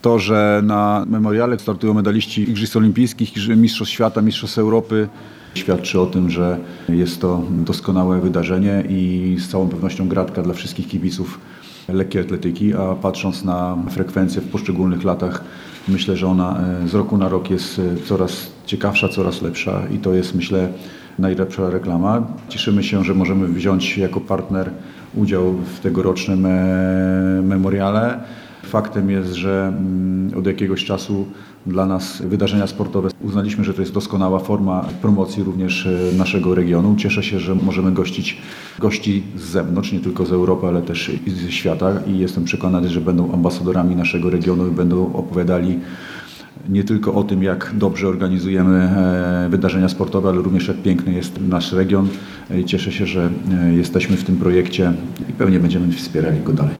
To, że na memoriale startują medaliści Igrzysk Olimpijskich, Mistrzostw Świata, Mistrzostw Europy, świadczy o tym, że jest to doskonałe wydarzenie i z całą pewnością gratka dla wszystkich kibiców lekkiej atletyki, a patrząc na frekwencję w poszczególnych latach, myślę, że ona z roku na rok jest coraz ciekawsza, coraz lepsza i to jest, myślę, najlepsza reklama. Cieszymy się, że możemy wziąć jako partner udział w tegorocznym memoriale. Faktem jest, że od jakiegoś czasu dla nas wydarzenia sportowe uznaliśmy, że to jest doskonała forma promocji również naszego regionu. Cieszę się, że możemy gościć gości z zewnątrz, nie tylko z Europy, ale też i ze świata i jestem przekonany, że będą ambasadorami naszego regionu i będą opowiadali nie tylko o tym, jak dobrze organizujemy wydarzenia sportowe, ale również jak piękny jest nasz region. Cieszę się, że jesteśmy w tym projekcie i pewnie będziemy wspierali go dalej.